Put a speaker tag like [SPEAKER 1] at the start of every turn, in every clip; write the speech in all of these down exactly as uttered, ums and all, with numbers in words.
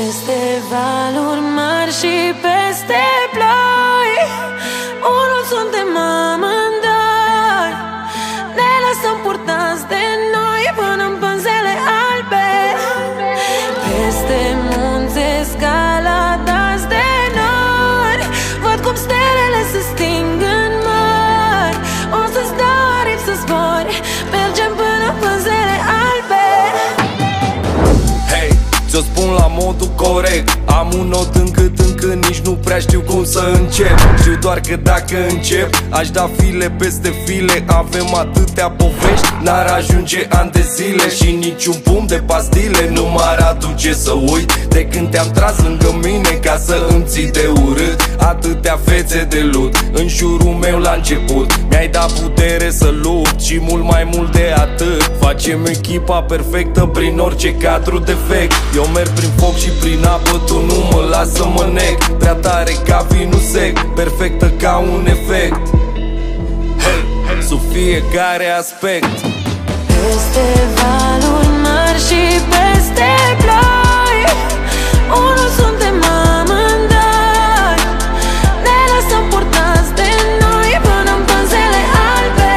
[SPEAKER 1] Peste valuri mari și peste ploi, unul suntem amândoi. Ne lăsăm purtați de noi până în pânzele albe. Peste munți escaladați de nori, văd cum stelele se sting în mări. O să-ți dau aripi să zbori, mergem până în pânzele albe.
[SPEAKER 2] Ți-o spun la modul corect, am un nod încât încă nici nu prea știu cum să încep. Știu doar că dacă încep, aș da file peste file. Avem atâtea povești, n-ar ajunge ani de zile. Și niciun pumn de pastile nu m-ar aduce să uit de când te-am tras lângă mine ca să îmi ții de urât. Atâtea fețe de lut în jurul meu la început. Mi-ai dat putere să lupt și mult mai mult de atât. Facem echipa perfectă prin orice cadru defect. Eu merg prin foc și prin apă, tu nu mă las să mă nec. Prea tare ca vinul sec, perfectă ca un efect. Hey, hey. Sub fiecare aspect.
[SPEAKER 1] Peste valuri mari și peste ploi, unul suntem amândoi. Ne lăsăm purtați de noi până în pânzele albe.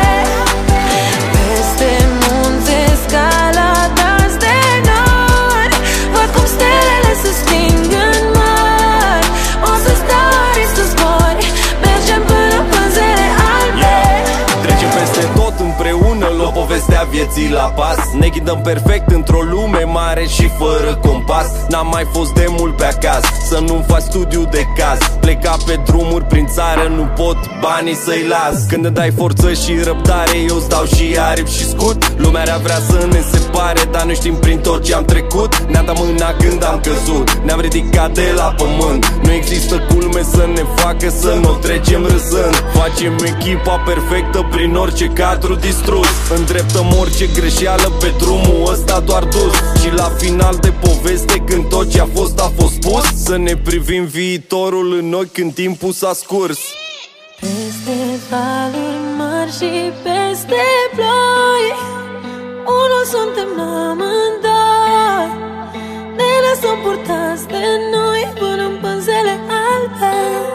[SPEAKER 1] Peste munți escaladați de nori, văd cum stelele se sting în mări. O să-ți dau aripi să zbori, mergem până în pânzele albe.
[SPEAKER 2] Trecem peste tot împreună, luăm povestea vieții la pas. Ne ghidăm perfect într-o lume mare și fără compas. N-am mai fost de mult pe acasă, să nu fac studiu de caz. Pleca pe drumuri prin țară, nu pot banii să-i las. Când îmi dai forță și răbdare, eu-ți dau și aripi și scut. Lumea rea vrea să ne separe, dar nu știm prin tot ce am trecut. Ne-am dat mâna când am căzut, ne-am ridicat de la pământ. Nu există culme să ne facă să nu trecem râzând. Facem echipa perfectă prin orice cadru distrus. Îndreptăm orice greșeală pe drumul ăsta doar dus. Și la final de poveste, când tot ce a fost a fost spus, să ne privim viitorul în ochi când timpul s-a scurs.
[SPEAKER 1] Peste valuri mari și peste ploi, unul suntem amândoi. Ne lăsăm purtați de noi până în pânzele albe.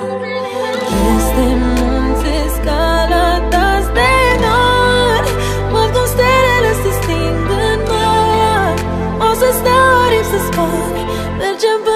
[SPEAKER 1] Peste munți escaladați de nori, văd cum stelele se sting în mări. O să-ți dau aripi să zbori, mergem